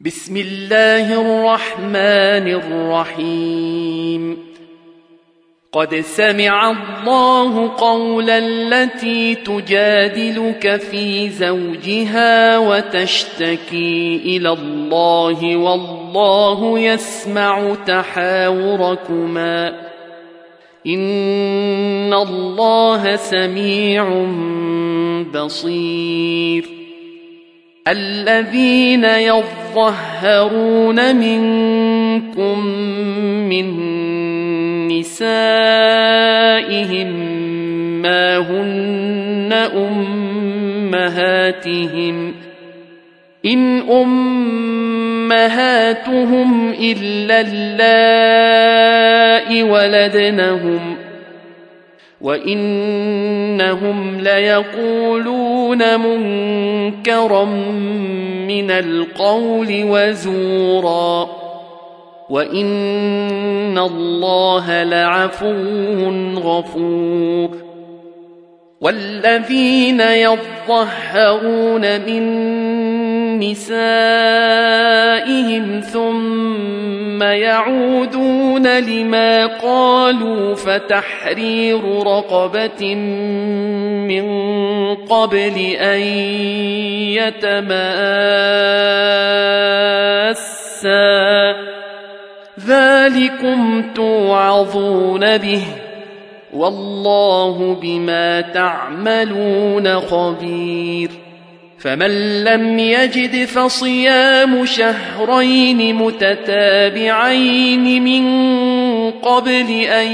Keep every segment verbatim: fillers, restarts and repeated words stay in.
بسم الله الرحمن الرحيم. قد سمع الله قول التي تجادلك في زوجها وتشتكي إلى الله والله يسمع تحاوركما إن الله سميع بصير. الذين يظهرون منكم من نسائهم ما هن أمهاتهم إن أمهاتهم إلا اللائي ولدنهم وإنهم ليقولون منكرا من القول وزورا وإن الله لعفو غفور. والذين يظهرون من نسائهم ثم يعودون لما قالوا فتحرير رقبة من قبل أن يتماسا ذلكم توعظون به والله بما تعملون خبير. فمن لم يجد فصيام شهرين متتابعين من قبل أن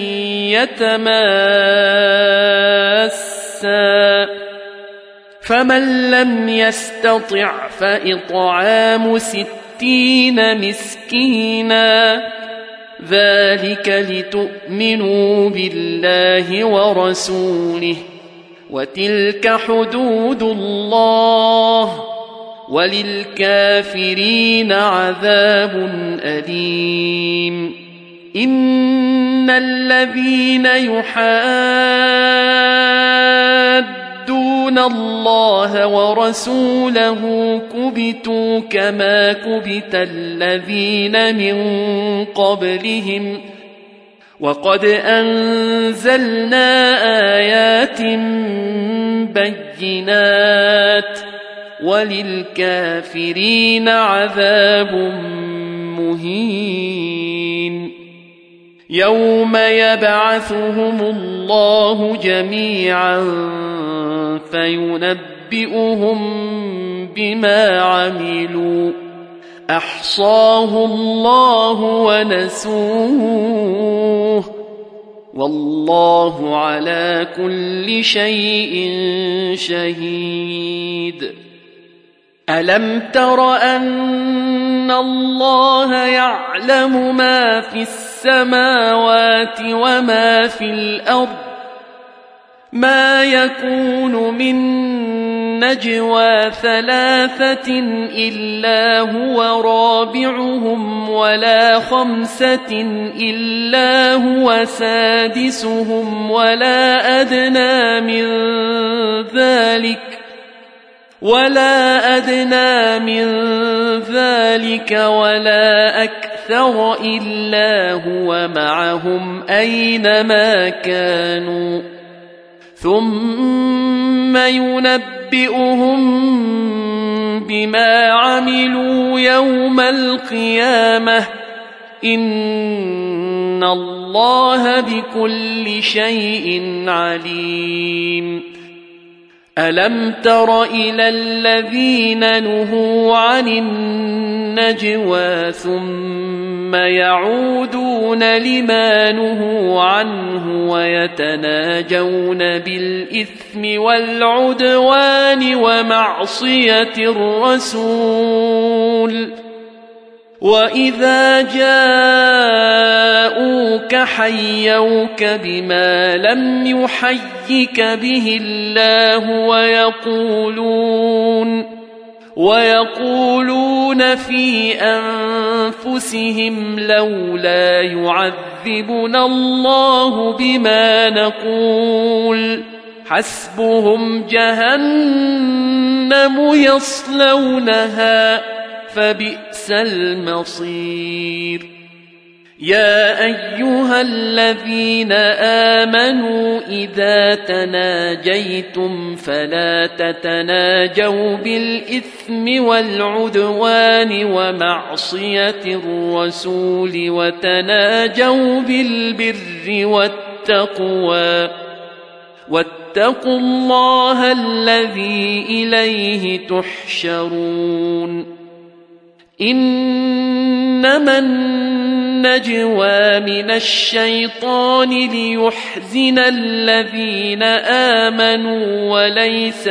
يتماسا فمن لم يستطع فإطعام ستين مسكينا ذلك لتؤمنوا بالله ورسوله وتلك حدود الله وللكافرين عذاب أليم. إن الذين يحادون الله ورسوله كبتوا كما كبت الذين من قبلهم وقد أنزلنا آيات بينات وللكافرين عذاب مهين. يوم يبعثهم الله جميعا فينبئهم بما عملوا أحصاه الله ونسوه والله على كل شيء شهيد. ألم تر أن الله يعلم ما في السماوات وما في الأرض ما يكون من نجوى ثلاثة إلا هو رابعهم ولا خمسة إلا هو سادسهم ولا أدنى من ذلك ولا أدنى من ذلك ولا أكثر إلا هو معهم أينما كانوا ثم ينبئهم بما عملوا يوم القيامة إن الله بكل شيء عليم. ألم تر إلى الذين نهوا عن النجوى ثم يعودون لما نهوا عنه ويتناجون بالإثم والعدوان ومعصية الرسول وإذا جاءوك حيوك بما لم يحيك به الله ويقولون ويقولون في أنفسهم لولا يعذبنا الله بما نقول حسبهم جهنم يصلونها فبئس المصير يا أيها الذين آمنوا إذا تناجيتم فلا تتناجوا بالإثم والعدوان ومعصية الرسول وتناجوا بالبر والتقوى واتقوا الله الذي إليه تحشرون إنما النجوى من الشيطان ليحزن الذين آمنوا وليس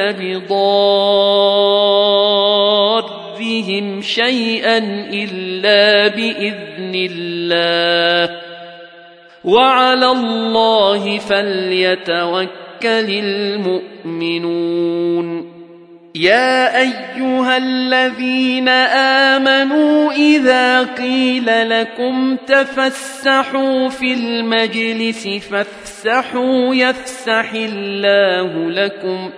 بضارهم شيئا إلا بإذن الله وعلى الله فليتوكل المؤمنون يا أيها الذين آمنوا إذا قيل لكم تفسحوا في المجلس فافسحوا يفسح الله لكم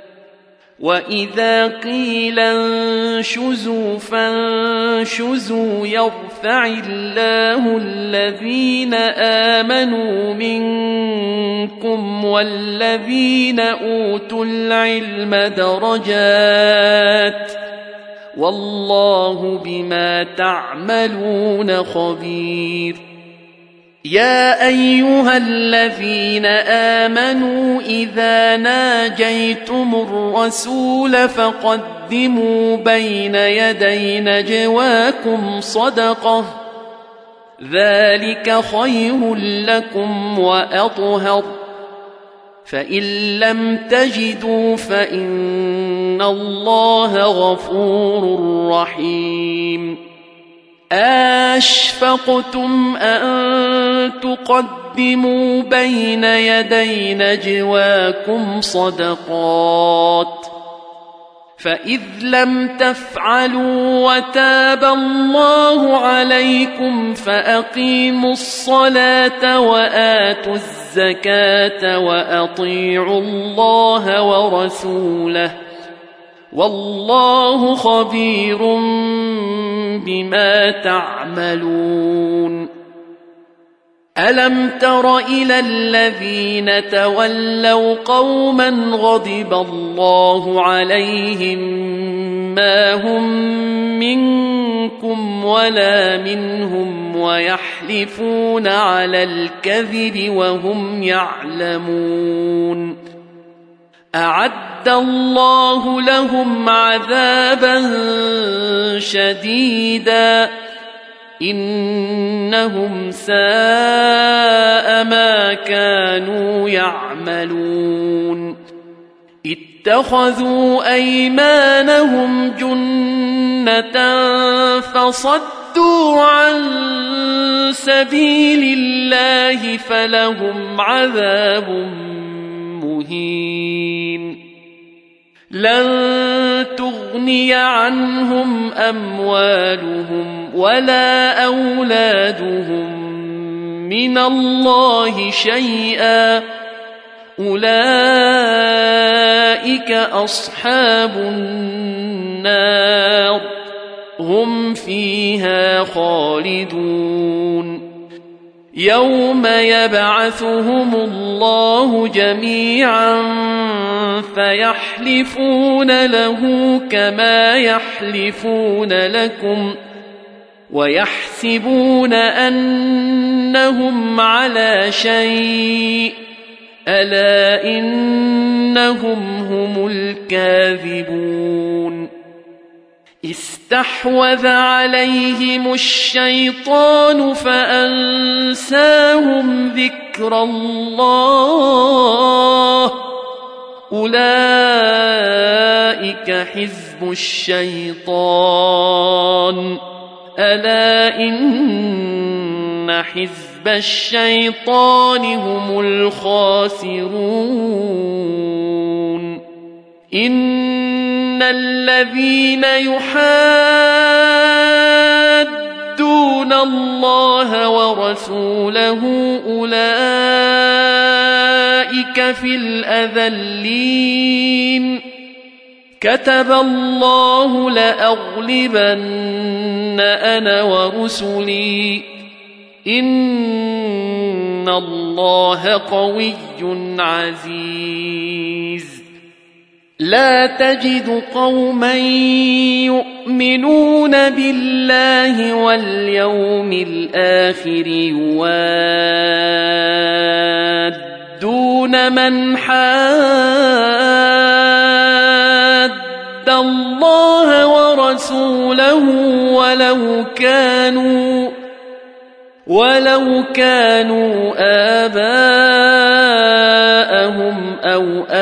وإذا قيل انشزوا فانشزوا يرفع الله الذين آمنوا منكم والذين أوتوا العلم درجات والله بما تعملون خبير يا أيها الذين آمنوا إذا ناجيتم الرسول فقدموا بين يدي نجواكم صدقة ذلك خير لكم وأطهر فإن لم تجدوا فإن الله غفور رحيم أشفقتم أن تقدموا بين يدي نجواكم صدقات فإذ لم تفعلوا وتاب الله عليكم فأقيموا الصلاة وآتوا الزكاة وأطيعوا الله ورسوله والله خبير بما تعملون ألم تر إلى الذين تولوا قوما غضب الله عليهم ما هم منكم ولا منهم ويحلفون على الكذب وهم يعلمون أعد الله لهم عذابا شديدا إنهم ساء ما كانوا يعملون اتخذوا أيمانهم جنة فصدوا عن سبيل الله فلهم عذاب مهين لن تغني عنهم أموالهم ولا أولادهم من الله شيئا أولئك أصحاب النار هم فيها خالدون يوم يبعثهم الله جميعا فيحلفون له كما يحلفون لكم ويحسبون أنهم على شيء ألا إنهم هم الكاذبون استحوذ عليهم الشيطان فأنساهم ذكر الله أولئك حزب الشيطان ألا إن حزب الشيطان هم الخاسرون إن الذين يحادون الله ورسوله أولئك في الأذلين كتب الله لأغلبن أنا ورسلي إن الله قوي عزيز لا تجد قوما يؤمنون بالله واليوم الآخر يوادون من حاد الله ورسوله ولو كانوا ولو كانوا آباءهم أو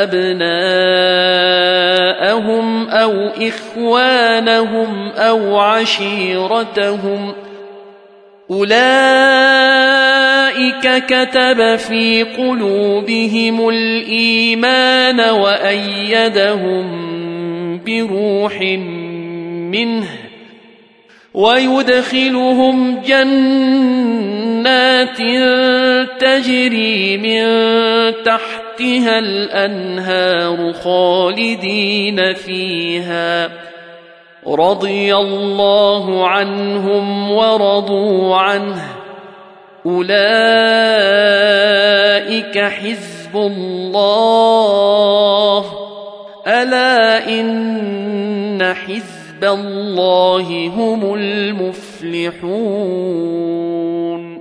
أبناءهم أو إخوانهم أو عشيرتهم أولئك كتب في قلوبهم الإيمان وأيدهم بروح منه ويدخلهم جنات تجري من تحتها الأنهار خالدين فيها رضي الله عنهم ورضوا عنه أولئك حزب الله ألا إن حزب الله هم المفلحون